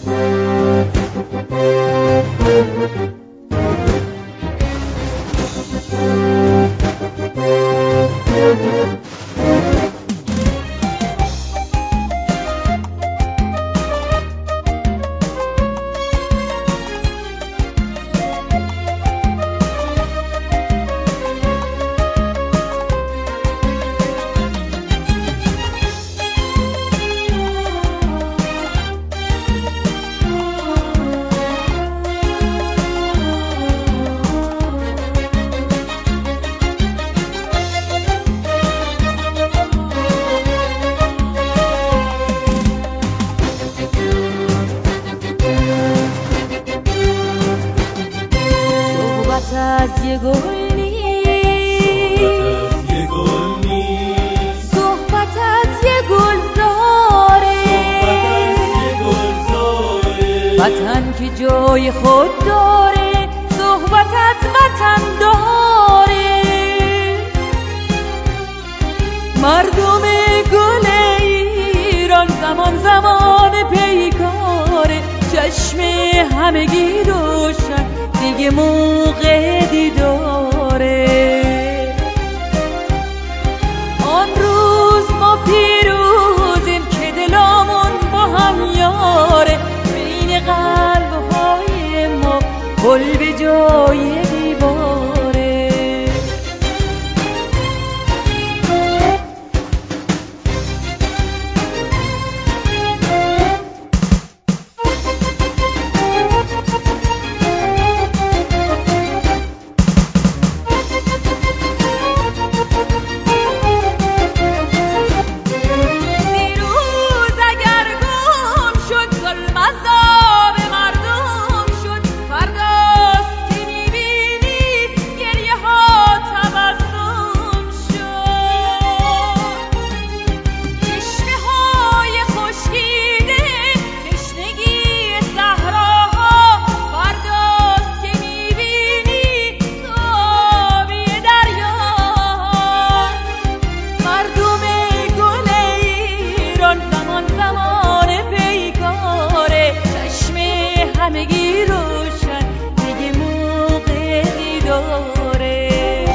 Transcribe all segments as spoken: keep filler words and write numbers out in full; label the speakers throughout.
Speaker 1: از یه گل نیست، صحبت از یه گلزاره، وطن که جای خود داره، صحبت از وطن داره. مردم گل ایران زمان زمان پیکاره، چشم همگی روشن دیگه موقع دیداره. آن روز ما پیروزیم که دلامون با هم یاره، بین قلب‌های ما گل به جای دیواره. همگی روشن دیگه موقع دیداره.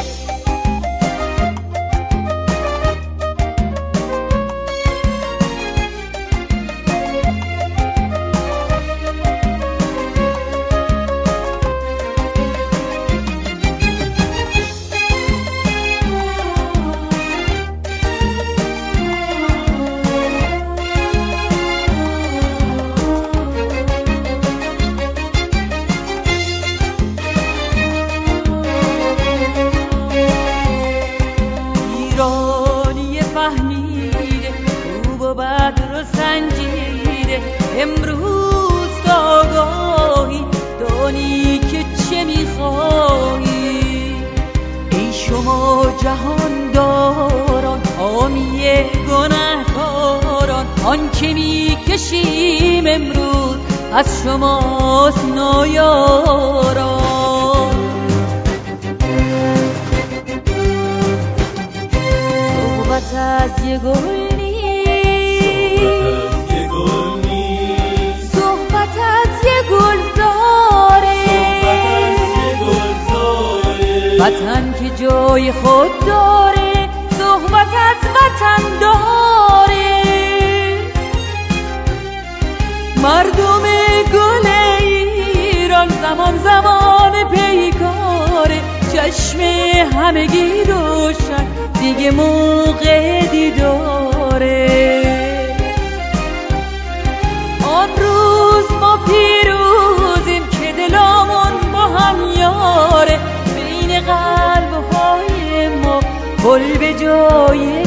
Speaker 1: فهمیده خوب و بد رو سنجیده، امروز آگاهی دانی که چه میخواهی. ای شما جهان داران حامی گنهکاران، آن که میکشیم امروز از شماست نایاران. صحبت از یه گل نیست، صحبت از یه گلزاره، وطن که جای خود داره، صحبت از وطن داره. مردم گل ایران زمان زمان پیکاره، چشم همگی روشن دیگه موقع دیداره. آن روز ما پیروزیم که دلامون با هم یاره، بین قلب‌های ما گل به جای